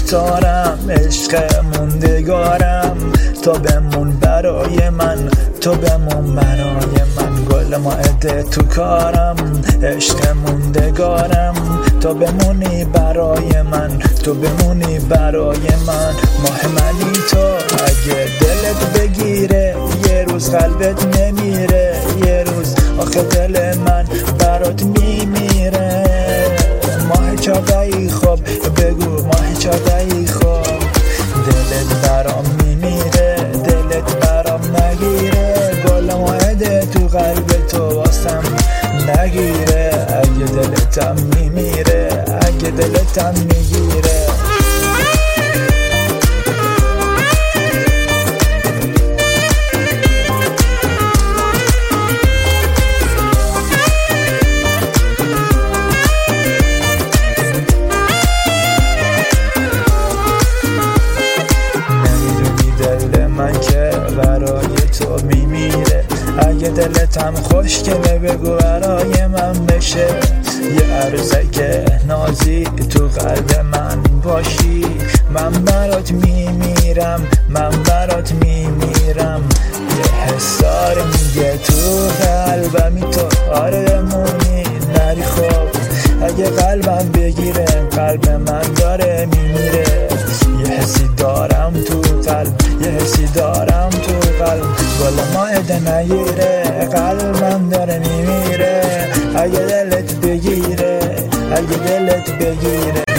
گفتارم، عشق موندگارم. تو بمون برای من، تو بمون برای من. گل ماعده تو کارم، عشق موندگارم. تو بمونی برای من، تو بمونی برای من. ماه منی تو، اگه دلت بگیره یه روز قلبت نمیره. یه روز آخه دل من برات میمیره. ماه چاقایی خوب بگو، ماه چاقایی خوب. دلت برام میمیره، دلت برام نگیره. گل ماعده تو قلب تو واسم نگیره. اگه دلتم میمیره، اگه دلتم میگیره. برای تو میمیره. اگه دلتم خوشگله بگو برای من بشه. یه عروسک نازی تو قلب من باشی. من برات میمیرم، من برات میمیرم. یه حسار میگه تو قلبمی تو آره مونی نری. خوب اگه قلبم بگیره، قلب من داره میمیره. یه حسی دارم تو قلب، یه حسی دارم تو قلب. گل ماعده نگیره، قلبم داره میمیره. اگه دلت بگیره، اگه دلت بگیره.